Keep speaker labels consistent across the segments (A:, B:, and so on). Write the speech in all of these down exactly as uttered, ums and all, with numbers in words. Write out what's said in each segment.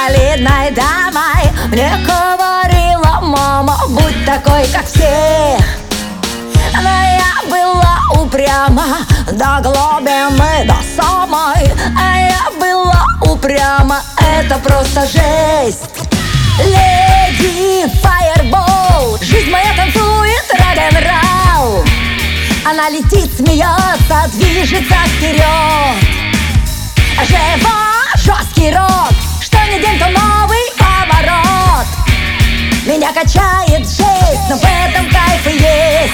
A: солидной дамой. Мне говорила мама: будь такой, как все. Но я была упряма до глубины, до самой. А я была упряма, это просто жесть. Леди Фаербол, жизнь моя танцует рок-н-ролл. Она летит, смеется, движется вперед. Жива, жесткий рок, что ни день, то новый поворот. Меня качает жесть, но в этом кайф и есть.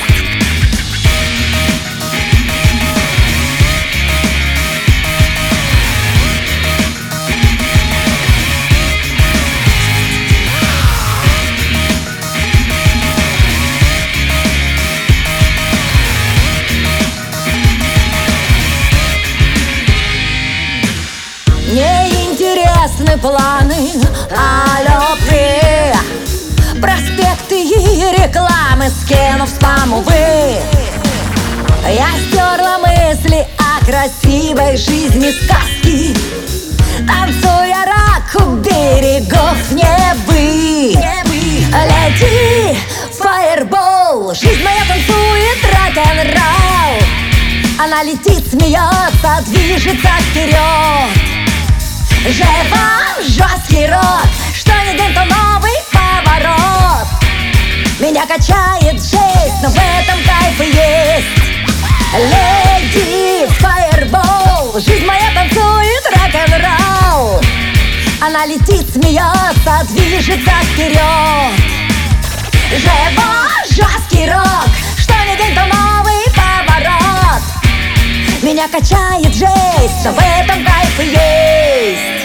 A: Неинтересны планы о любви, проспекты и рекламы, скинув спам, увы. Я стерла мысли о красивой жизни сказки, танцуя рок у берегов Невы. Леди Фаербол, жизнь моя танцует рок-н-ролл. Она летит, смеется, движется вперед. Жива, жесткий рок, что ни день, то новый поворот. Меня качает жесть, но в этом кайф и есть. Леди Фаербол, жизнь моя танцует рок-н-ролл. Она летит, смеется, движется вперед. Жива, жесткий рок, что ни день, то новый поворот. Меня качает жесть, но в этом кайф и есть.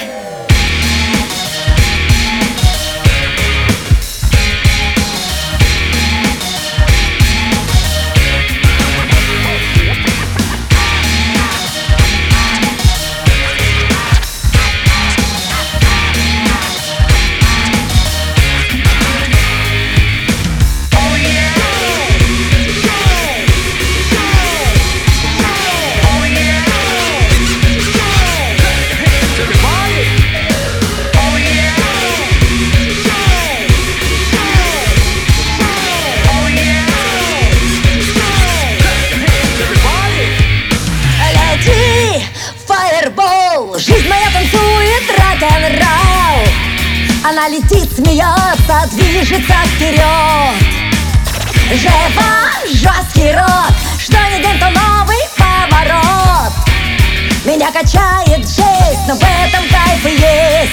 A: Жизнь моя танцует рок-н-ролл. Она летит, смеется, движется вперед. Жива, жесткий рок, что ни день, то новый поворот. Меня качает жесть, но в этом кайф и есть.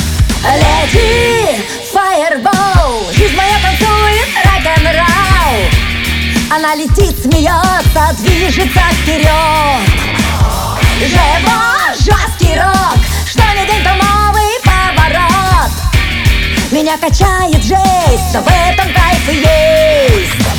A: Леди Фаербол, жизнь моя танцует рок-н-ролл. Она летит, смеется, движется вперед. Жива, жесткий рок, что ни день, то новый поворот. Меня качает жесть, но в этом кайф и есть.